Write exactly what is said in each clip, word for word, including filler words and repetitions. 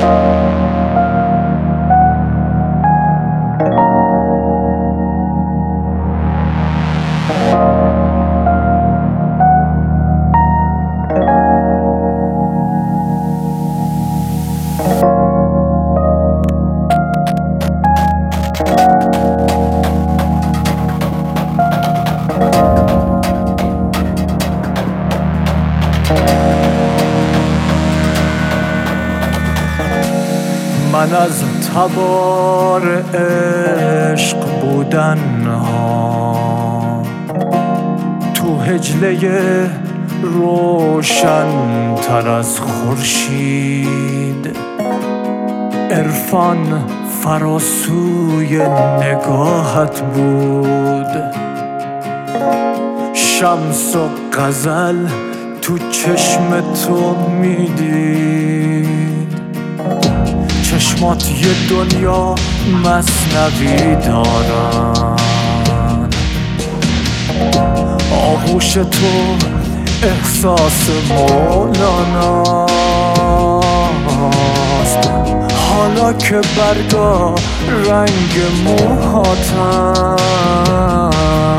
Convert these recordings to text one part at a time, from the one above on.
من از تبار عشق بودن ها تو هجله روشن تر از خورشید، عرفان فراسوی نگاهت بود، شمس و غزل تو چشم تو میدید، چشمات یه دنیا مثنوی دارن، آغوش تو احساس مولاناست، حالا که برگا رنگ موهاتن،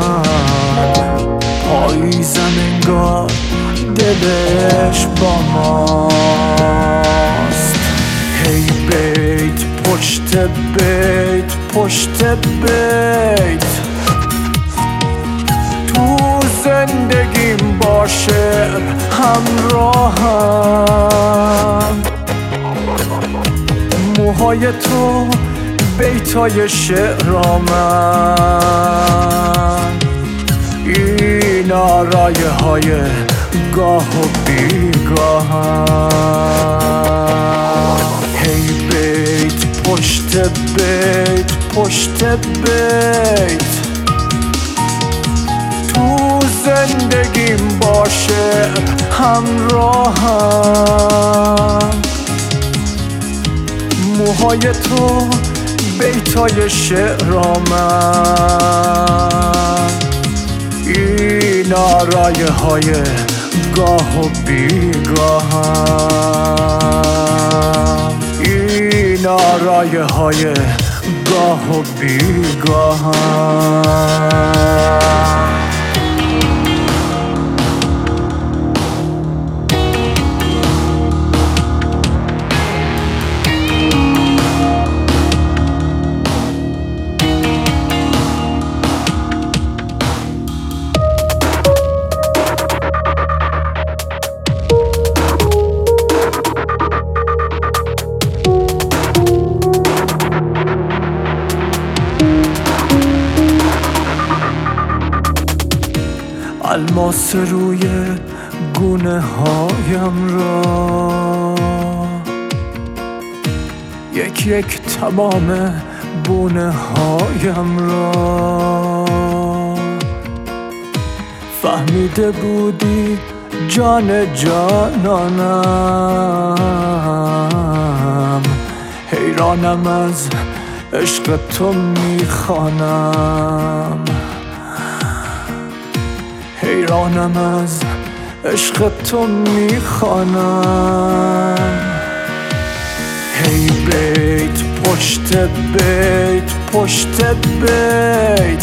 پاییزم انگار دلش با ماست. هی بیت پشت بیت پشت بیت تو زندگیم باشه همراهم، موهای تو بیتای شعرامن، این آرایه های گاه و بیگاهم. هی بیت پشت بیت پشت بیت تو زندگیم باشه همراهم، موهای تو بیتای شعرامن، این آرایه های گاه و بیگاهم، این آرایه های گاه و بیگاهم. الماس روی گونه هایم را یک یک تمام بونه هایم را فهمیده بودی جان جانانم، حیرانم از عشق تو میخوانم، حیرانم از عشق تو میخوانم. هی بیت پشت بیت پشت بیت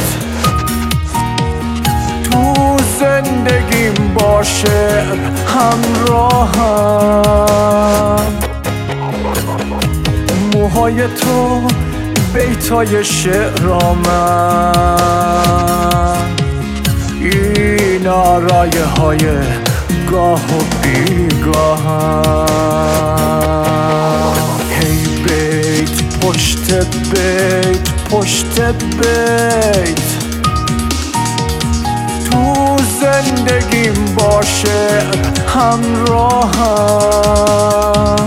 تو زندگیم باشه همراهم، موهای تو بیتای شعرامن، این آرایه های گاه و بیگاهم. هی بیت پشت بیت پشت بیت تو زندگیم باشه همراهم،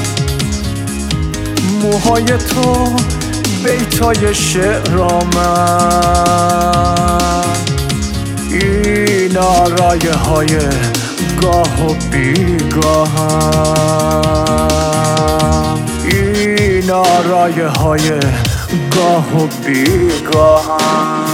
موهای تو بیتای شعرامن، این آرایه های گاه و بیگاهم، این آرایه های گاه و بیگاهم.